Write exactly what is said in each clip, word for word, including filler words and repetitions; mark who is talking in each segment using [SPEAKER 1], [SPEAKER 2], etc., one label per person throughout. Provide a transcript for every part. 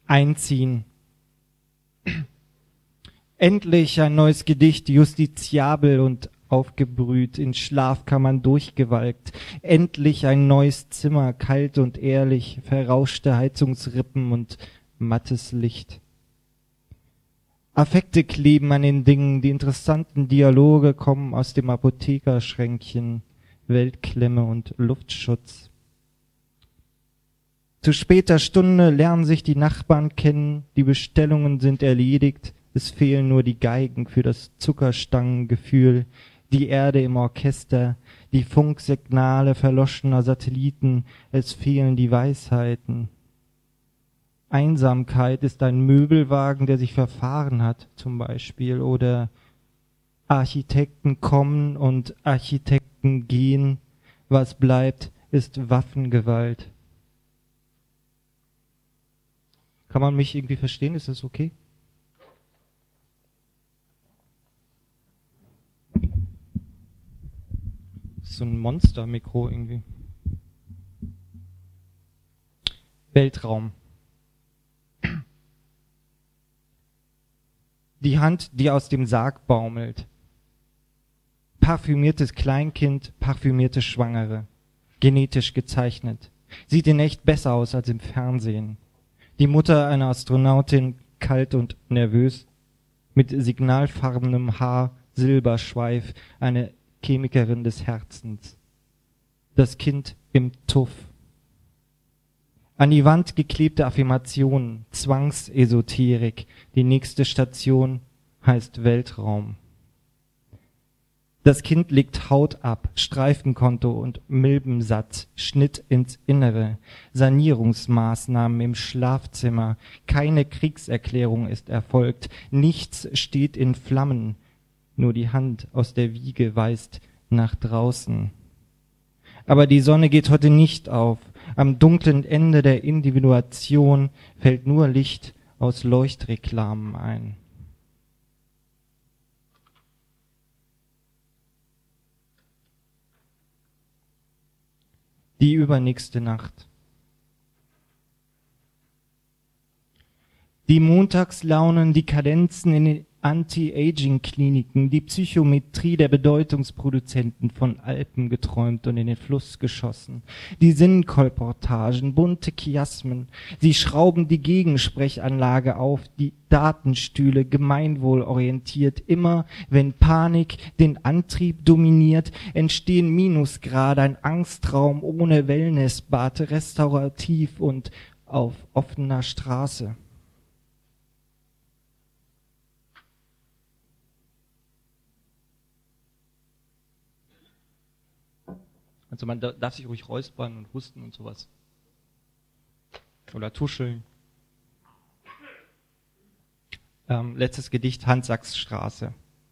[SPEAKER 1] Einziehen. Endlich ein neues Gedicht, justiziabel und aufgebrüht, in Schlafkammern durchgewalkt. Endlich ein neues Zimmer, kalt und ehrlich, verrauschte Heizungsrippen und mattes Licht. Affekte kleben an den Dingen, die interessanten Dialoge kommen aus dem Apothekerschränkchen, Weltklemme und Luftschutz. Zu später Stunde lernen sich die Nachbarn kennen, die Bestellungen sind erledigt, es fehlen nur die Geigen für das Zuckerstangengefühl, die Erde im Orchester, die Funksignale verloschener Satelliten, es fehlen die Weisheiten. Einsamkeit ist ein Möbelwagen, der sich verfahren hat, zum Beispiel, oder Architekten kommen und Architekten gehen, was bleibt, ist Waffengewalt. Kann man mich irgendwie verstehen? Ist das okay? Das ist so ein Monster-Mikro irgendwie. Weltraum. Die Hand, die aus dem Sarg baumelt. Parfümiertes Kleinkind, parfümierte Schwangere. Genetisch gezeichnet. Sieht in echt besser aus als im Fernsehen. Die Mutter einer Astronautin, kalt und nervös, mit signalfarbenem Haar, Silberschweif, eine Chemikerin des Herzens. Das Kind im Tuff. An die Wand geklebte Affirmationen, Zwangsesoterik. Die nächste Station heißt Weltraum. Das Kind legt Haut ab, Streifenkonto und Milbensatz, Schnitt ins Innere, Sanierungsmaßnahmen im Schlafzimmer, keine Kriegserklärung ist erfolgt, nichts steht in Flammen, nur die Hand aus der Wiege weist nach draußen. Aber die Sonne geht heute nicht auf, am dunklen Ende der Individuation fällt nur Licht aus Leuchtreklamen ein. Die übernächste Nacht. Die Montagslaunen, die Kadenzen in den Anti-Aging-Kliniken, die Psychometrie der Bedeutungsproduzenten von Alpen geträumt und in den Fluss geschossen, die Sinnkolportagen, bunte Chiasmen, sie schrauben die Gegensprechanlage auf, die Datenstühle gemeinwohlorientiert, immer wenn Panik den Antrieb dominiert, entstehen Minusgrade, ein Angstraum ohne Wellnessbad, restaurativ und auf offener Straße. Also man darf sich ruhig räuspern und husten und sowas. Oder tuscheln. Ähm, letztes Gedicht, Hans-Sachs-Straße.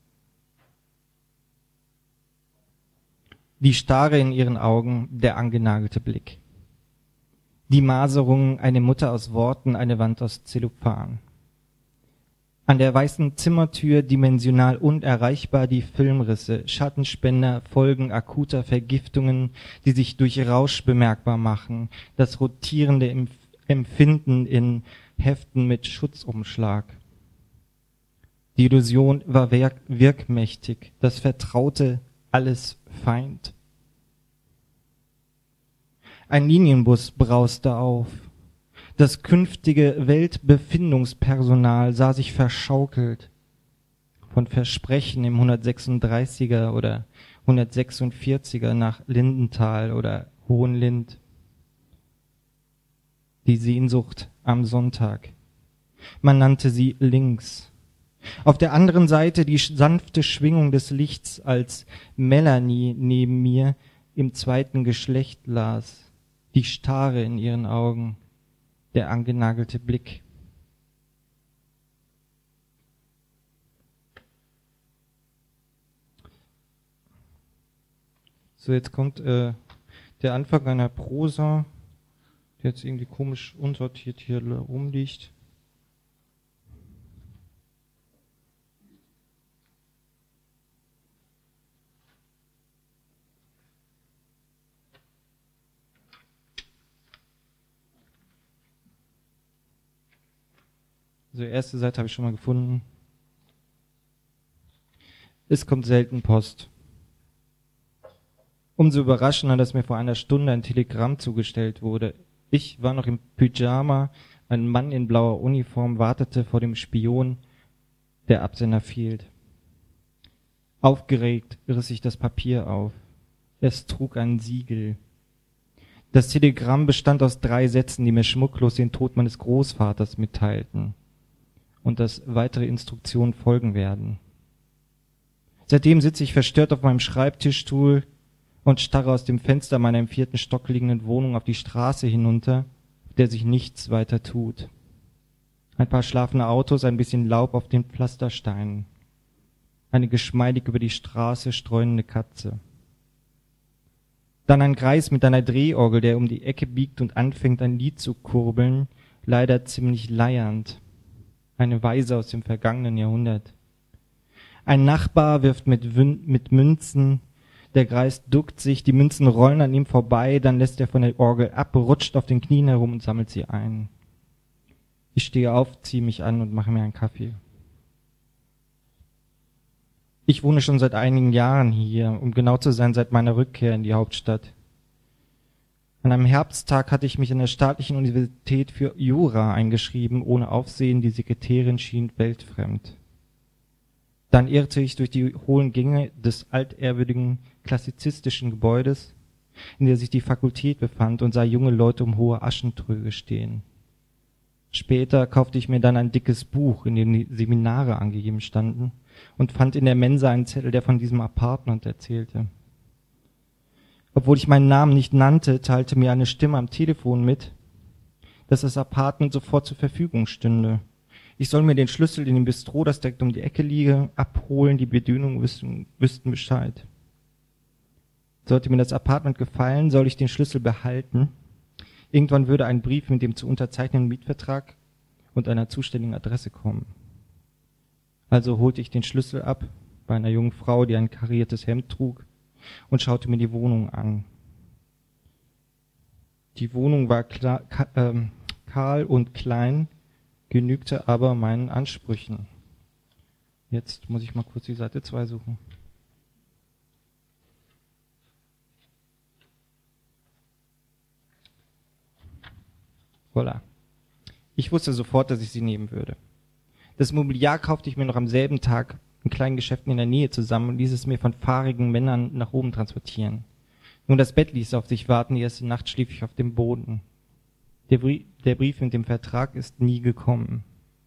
[SPEAKER 1] Die Starre in ihren Augen, der angenagelte Blick. Die Maserung, eine Mutter aus Worten, eine Wand aus Zellophan. An der weißen Zimmertür dimensional unerreichbar die Filmrisse, Schattenspender, Folgen akuter Vergiftungen, die sich durch Rausch bemerkbar machen, das rotierende Empfinden in Heften mit Schutzumschlag. Die Illusion war wirk- wirkmächtig, das Vertraute alles Feind. Ein Linienbus brauste auf. Das künftige Weltbefindungspersonal sah sich verschaukelt von Versprechen im hundertsechsunddreißiger oder hundertsechsundvierziger nach Lindenthal oder Hohenlind. Die Sehnsucht am Sonntag. Man nannte sie links. Auf der anderen Seite die sanfte Schwingung des Lichts, als Melanie neben mir im zweiten Geschlecht las, die Starre in ihren Augen. Der angenagelte Blick. So, jetzt kommt äh, der Anfang einer Prosa, der jetzt irgendwie komisch unsortiert hier rumliegt. Also die erste Seite habe ich schon mal gefunden. Es kommt selten Post. Umso überraschender, dass mir vor einer Stunde ein Telegramm zugestellt wurde. Ich war noch im Pyjama, ein Mann in blauer Uniform wartete vor dem Spion, der Absender fehlt. Aufgeregt riss ich das Papier auf. Es trug ein Siegel. Das Telegramm bestand aus drei Sätzen, die mir schmucklos den Tod meines Großvaters mitteilten und dass weitere Instruktionen folgen werden. Seitdem sitze ich verstört auf meinem Schreibtischstuhl und starre aus dem Fenster meiner im vierten Stock liegenden Wohnung auf die Straße hinunter, auf der sich nichts weiter tut. Ein paar schlafende Autos, ein bisschen Laub auf den Pflastersteinen. Eine geschmeidig über die Straße streunende Katze. Dann ein Greis mit einer Drehorgel, der um die Ecke biegt und anfängt, ein Lied zu kurbeln, leider ziemlich leiernd. Eine Weise aus dem vergangenen Jahrhundert. Ein Nachbar wirft mit, Wün- mit Münzen, der Greis duckt sich, die Münzen rollen an ihm vorbei, dann lässt er von der Orgel ab, rutscht auf den Knien herum und sammelt sie ein. Ich stehe auf, ziehe mich an und mache mir einen Kaffee. Ich wohne schon seit einigen Jahren hier, um genau zu sein, seit meiner Rückkehr in die Hauptstadt. An einem Herbsttag hatte ich mich an der Staatlichen Universität für Jura eingeschrieben, ohne Aufsehen, die Sekretärin schien weltfremd. Dann irrte ich durch die hohlen Gänge des altehrwürdigen klassizistischen Gebäudes, in der sich die Fakultät befand, und sah junge Leute um hohe Aschentröge stehen. Später kaufte ich mir dann ein dickes Buch, in dem die Seminare angegeben standen, und fand in der Mensa einen Zettel, der von diesem Apartment erzählte. Obwohl ich meinen Namen nicht nannte, teilte mir eine Stimme am Telefon mit, dass das Apartment sofort zur Verfügung stünde. Ich soll mir den Schlüssel in dem Bistro, das direkt um die Ecke liege, abholen, die Bedienung wüssten, wüssten Bescheid. Sollte mir das Apartment gefallen, soll ich den Schlüssel behalten. Irgendwann würde ein Brief mit dem zu unterzeichnenden Mietvertrag und einer zuständigen Adresse kommen. Also holte ich den Schlüssel ab bei einer jungen Frau, die ein kariertes Hemd trug, und schaute mir die Wohnung an. Die Wohnung war klar, ka, äh, kahl und klein, genügte aber meinen Ansprüchen. Jetzt muss ich mal kurz die Seite zwei suchen. Voilà. Ich wusste sofort, dass ich sie nehmen würde. Das Mobiliar kaufte ich mir noch am selben Tag in kleinen Geschäften in der Nähe zusammen und ließ es mir von fahrigen Männern nach oben transportieren. Nur das Bett ließ auf sich warten, die erste Nacht schlief ich auf dem Boden. Der Brief, der Brief mit dem Vertrag ist nie gekommen.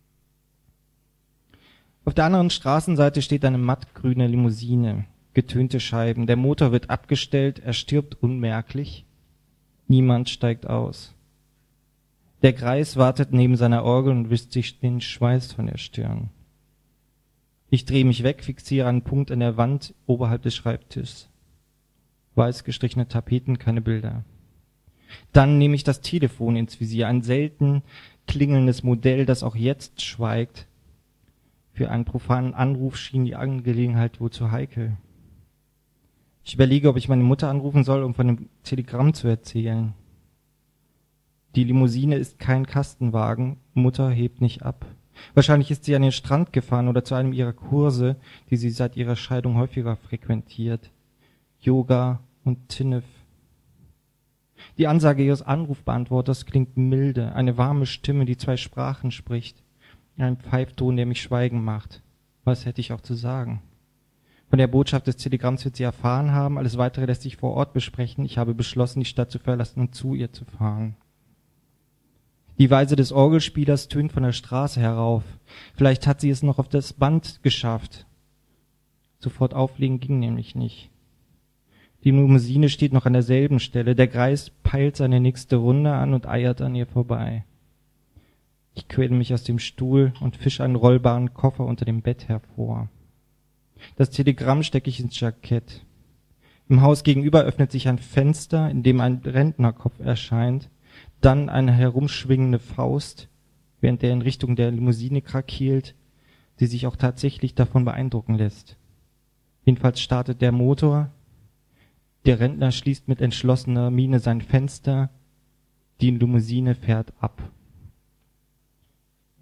[SPEAKER 1] Auf der anderen Straßenseite steht eine mattgrüne Limousine, getönte Scheiben. Der Motor wird abgestellt, er stirbt unmerklich. Niemand steigt aus. Der Greis wartet neben seiner Orgel und wischt sich den Schweiß von der Stirn. Ich drehe mich weg, fixiere einen Punkt an der Wand oberhalb des Schreibtischs. Weiß gestrichene Tapeten, keine Bilder. Dann nehme ich das Telefon ins Visier, ein selten klingelndes Modell, das auch jetzt schweigt. Für einen profanen Anruf schien die Angelegenheit wohl zu heikel. Ich überlege, ob ich meine Mutter anrufen soll, um von dem Telegramm zu erzählen. Die Limousine ist kein Kastenwagen, Mutter hebt nicht ab. Wahrscheinlich ist sie an den Strand gefahren oder zu einem ihrer Kurse, die sie seit ihrer Scheidung häufiger frequentiert. Yoga und Tinnef. Die Ansage ihres Anrufbeantworters klingt milde, eine warme Stimme, die zwei Sprachen spricht. Ein Pfeifton, der mich schweigen macht. Was hätte ich auch zu sagen? Von der Botschaft des Telegramms wird sie erfahren haben, alles Weitere lässt sich vor Ort besprechen. Ich habe beschlossen, die Stadt zu verlassen und zu ihr zu fahren. Die Weise des Orgelspielers tönt von der Straße herauf. Vielleicht hat sie es noch auf das Band geschafft. Sofort auflegen ging nämlich nicht. Die Limousine steht noch an derselben Stelle. Der Greis peilt seine nächste Runde an und eiert an ihr vorbei. Ich quäle mich aus dem Stuhl und fische einen rollbaren Koffer unter dem Bett hervor. Das Telegramm stecke ich ins Jackett. Im Haus gegenüber öffnet sich ein Fenster, in dem ein Rentnerkopf erscheint, dann eine herumschwingende Faust, während der in Richtung der Limousine krakeelt, die sich auch tatsächlich davon beeindrucken lässt. Jedenfalls startet der Motor, der Rentner schließt mit entschlossener Miene sein Fenster, die Limousine fährt ab.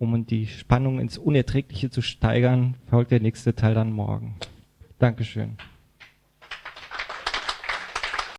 [SPEAKER 1] um die Spannung ins Unerträgliche zu steigern, folgt der nächste Teil dann morgen. Dankeschön.